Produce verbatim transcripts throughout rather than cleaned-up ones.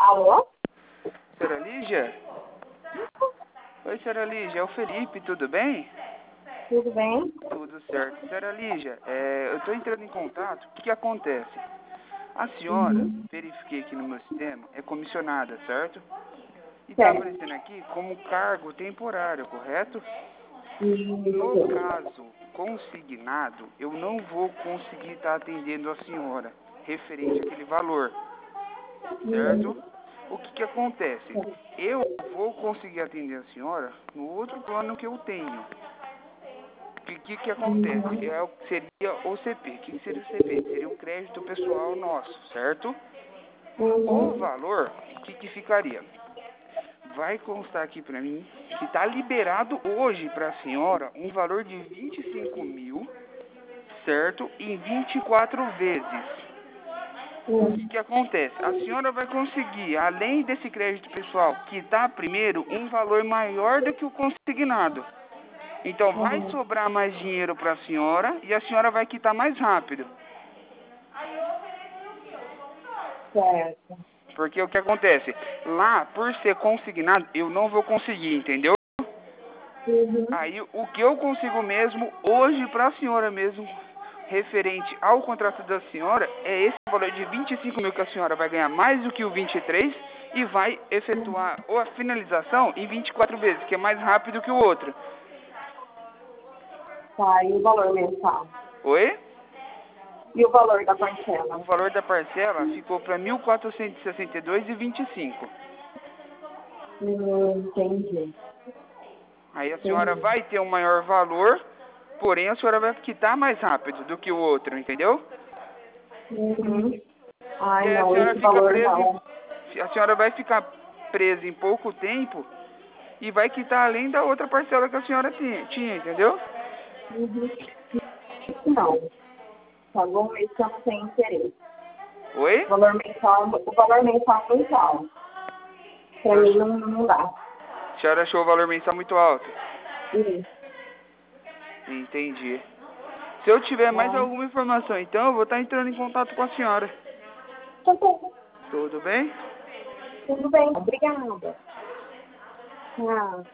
Alô? Senhora Lígia? Oi, senhora Lígia, é o Felipe, tudo bem? Tudo bem? Tudo certo. Senhora Lígia, é, eu estou entrando em contato, o que, que acontece? A senhora, Uhum. verifiquei aqui no meu sistema, é comissionada, certo? E está Certo. aparecendo aqui como cargo temporário, correto? No Isso. caso consignado, eu não vou conseguir estar atendendo a senhora, referente àquele valor, certo? Uhum. O que, que acontece? Eu vou conseguir atender a senhora no outro plano que eu tenho. O que, que, que acontece? Uhum. É, o- seria o C P. O que, que seria o C P? Seria um crédito pessoal nosso, certo? O Uhum. valor, o que, que ficaria? Vai constar aqui pra mim que está liberado hoje para a senhora um valor de vinte e cinco mil, certo? Em vinte e quatro vezes. O que, Uhum. que acontece? A senhora vai conseguir, além desse crédito pessoal que está primeiro, um valor maior do que o consignado. Então vai Uhum. sobrar mais dinheiro para a senhora e a senhora vai quitar mais rápido. Certo. Porque o que acontece? Lá, por ser consignado, eu não vou conseguir, entendeu? Uhum. Aí o que eu consigo mesmo, hoje para a senhora mesmo, referente ao contrato da senhora, é esse valor de vinte e cinco mil que a senhora vai ganhar mais do que o vinte e três e vai Uhum. efetuar a finalização em vinte e quatro vezes, que é mais rápido que o outro. Tá, e o valor mensal? Oi? E o valor da O parcela? valor da parcela ficou para mil quatrocentos e sessenta e dois e vinte e cinco. Hum, entendi. Aí a senhora Entendi. vai ter um maior valor, porém a senhora vai quitar mais rápido do que o outro, entendeu? Uhum. E Ai, aí a não, senhora esse fica valor presa não. em, a senhora vai ficar presa em pouco tempo e vai quitar além da outra parcela que a senhora tinha, tinha, entendeu? Uhum. Não. Pagou um mês que eu não tenho interesse. Oi? O valor mensal, o valor mensal é mensal. A Pra senhora, mim achou, não, não dá. a senhora achou o valor mensal muito alto? Isso. Entendi. Se eu tiver mais Tá. alguma informação, então eu vou estar entrando em contato com a senhora. Tá bom. Tudo bem? Tudo bem. Obrigada. Tchau.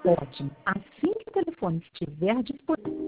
Ótimo. Assim que o telefone estiver disponível.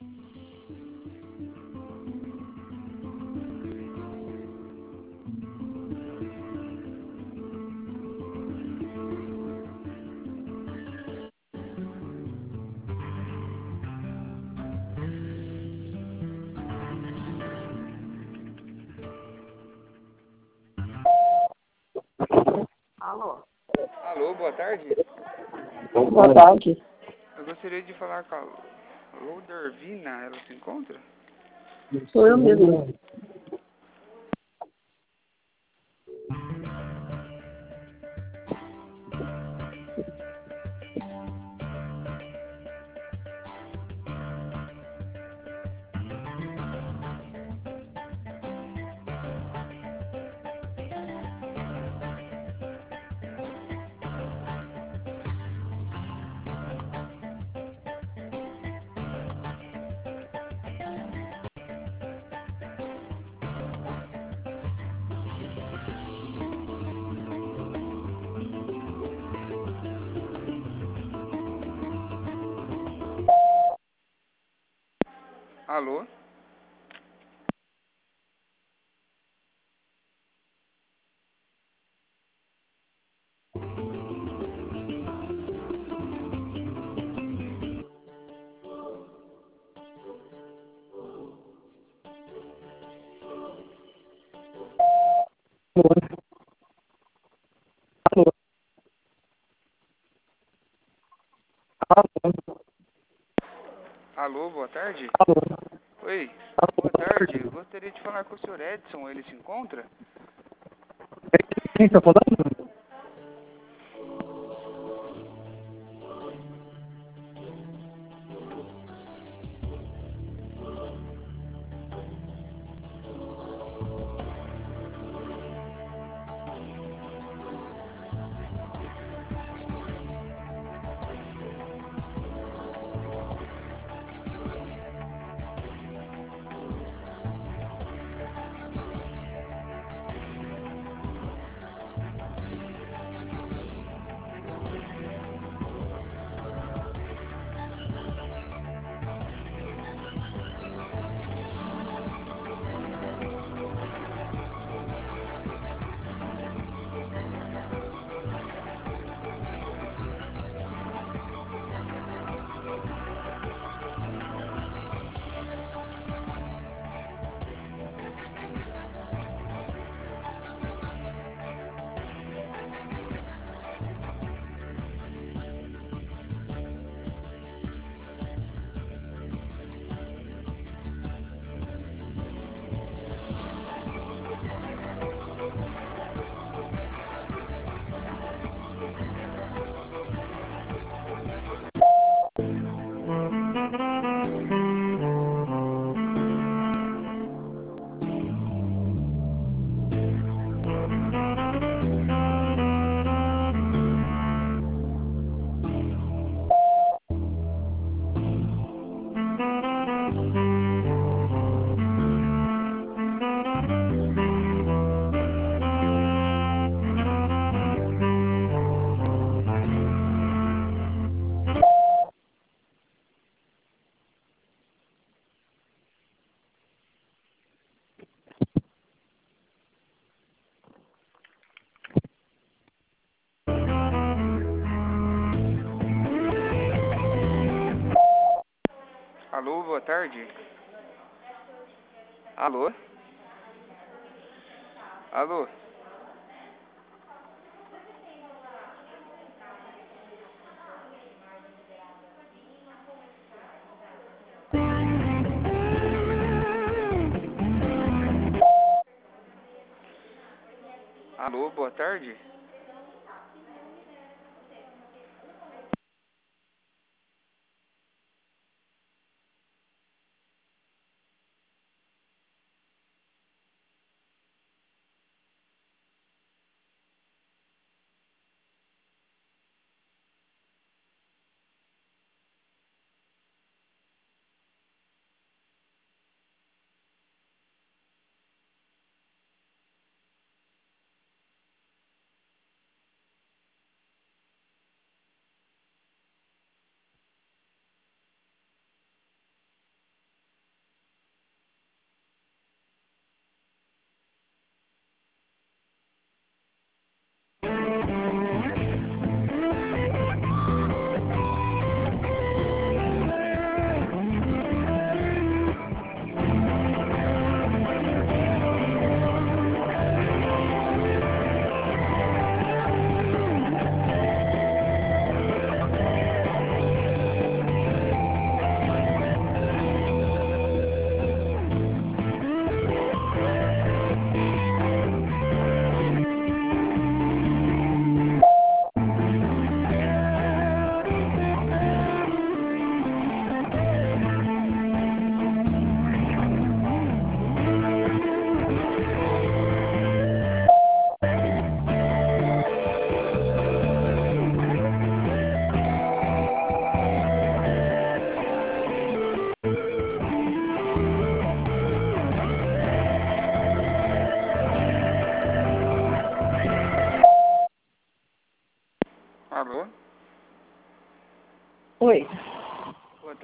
Alô? Alô, boa tarde. Boa tarde. Eu gostaria de falar com a Lodervina, ela se encontra? Sou eu mesmo. Alô? Alô, boa tarde. Oi, boa tarde. Eu gostaria de falar com o senhor Edson, ele se encontra? Quem está falando? Alô, boa tarde. Alô? Alô? Alô, boa tarde.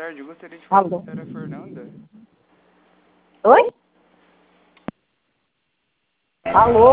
tarde. Eu gostaria de falar com Alô? a senhora Fernanda. Oi? Alô?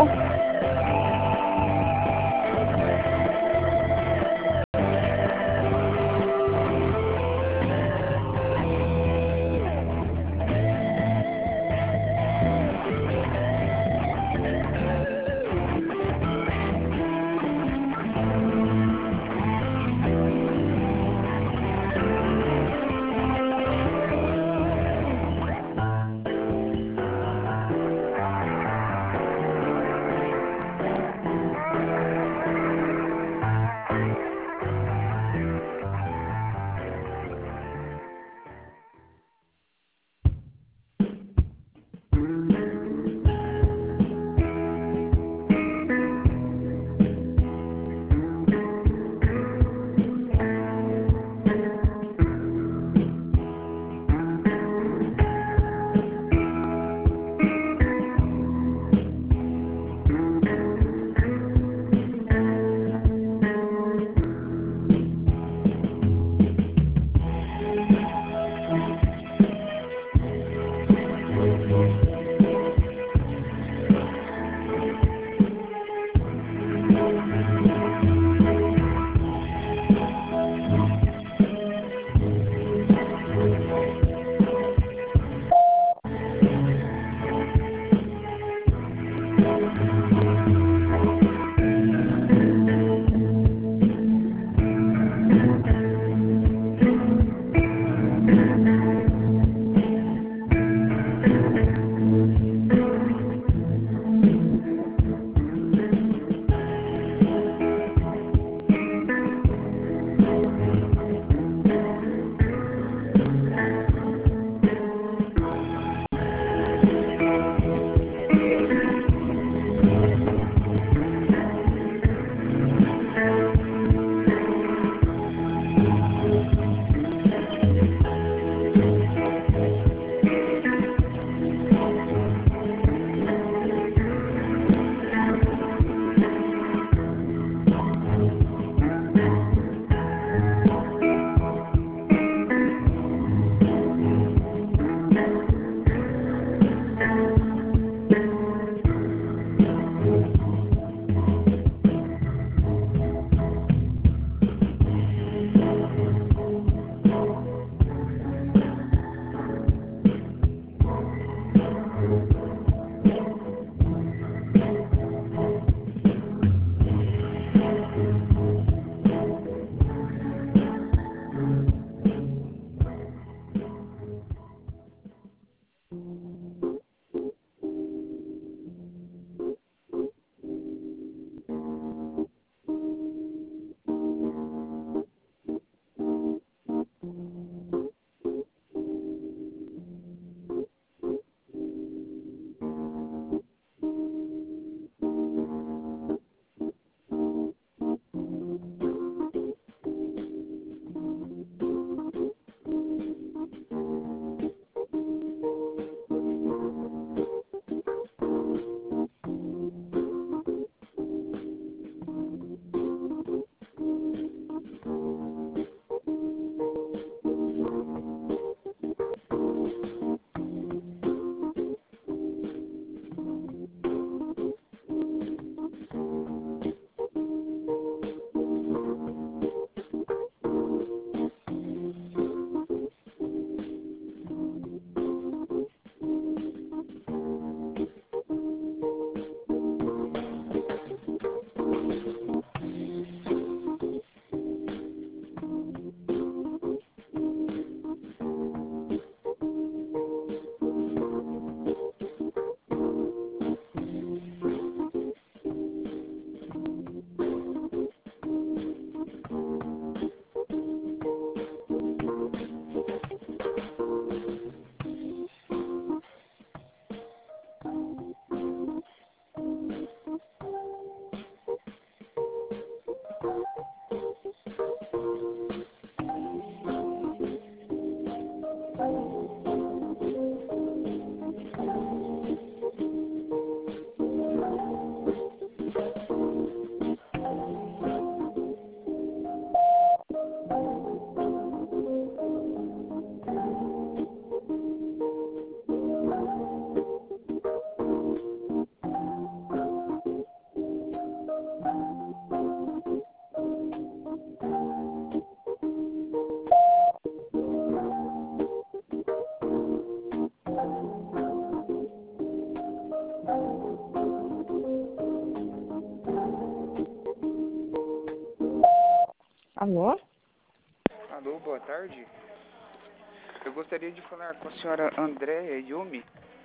Alô? Alô, boa tarde. Eu gostaria de falar com a senhora Andréia Yumi.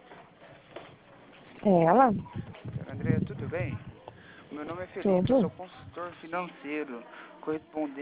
É ela? Senhora Andréia, tudo bem? Meu nome é Felipe, eu Tudo. sou consultor financeiro, correspondente